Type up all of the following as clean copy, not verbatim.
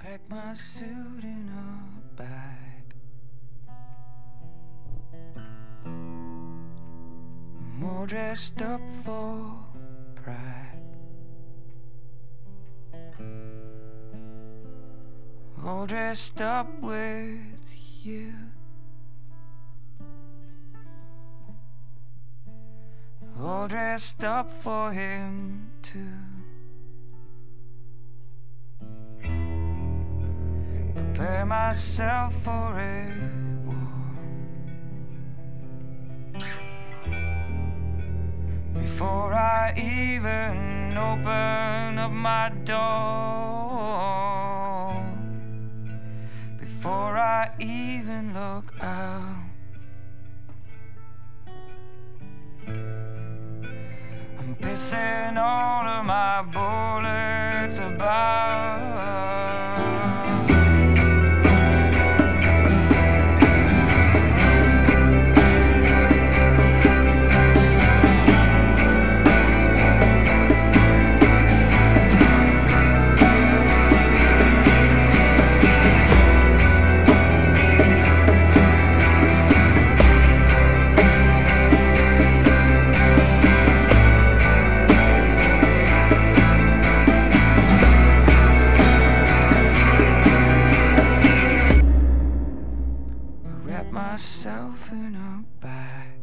pack my suit in a bag. I'm all dressed up for pride, all dressed up with you. All dressed up for him too. Prepare myself for a war before I even open up my door, before I even look out. I'm pissing all of my bullets about. Wrap myself in a bag.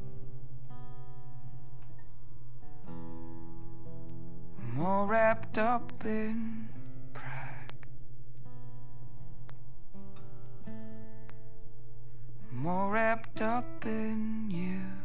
I'm all wrapped up in pride. I'm all wrapped up in you.